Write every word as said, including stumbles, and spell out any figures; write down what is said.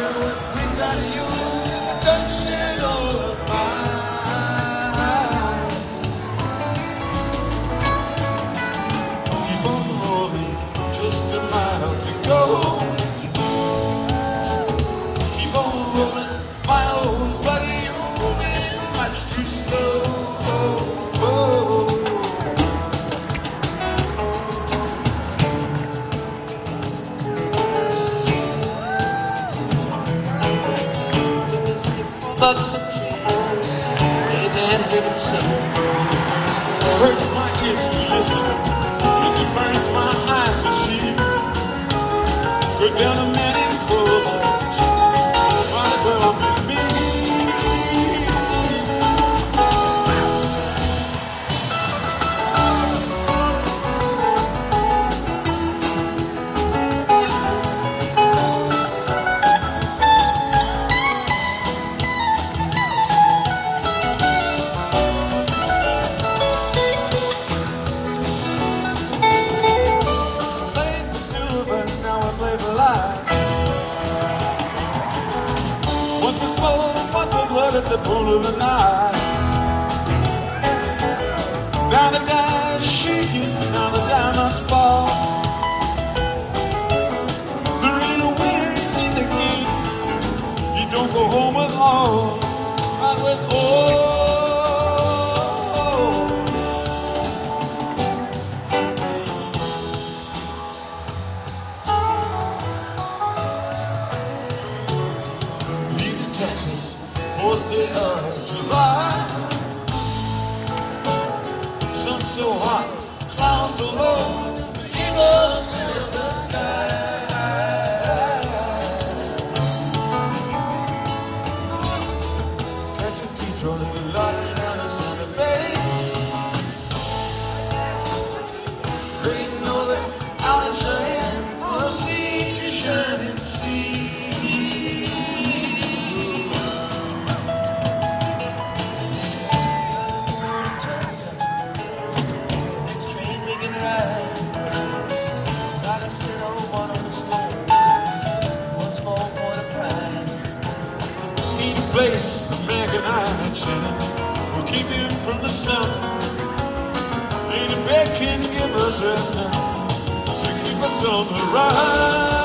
what we gotta use is production all of mine. Keep on rolling, just a mile to go. Keep on rolling, my old buddy, you're moving much too slow. Oh, oh. Bucks and dreams, and that heaven song hurts my ears to listen, and it burns my eyes to see. Go down a man in clothes, might as well be me. At the pool of the night, now the die is shaking, now the die must fall. There ain't a winner in the game. You don't go home with all, not with all. Leaving Texas, fourth day of July. Sun so hot, clouds so low, the eagles fill the sky. Catching Detroit, lighting down the Santa Fe. Great Northern out of Cheyenne, from sea to shining sea. Place American action will keep him from the sun. Ain't a bed can give us rest now to keep us on the run.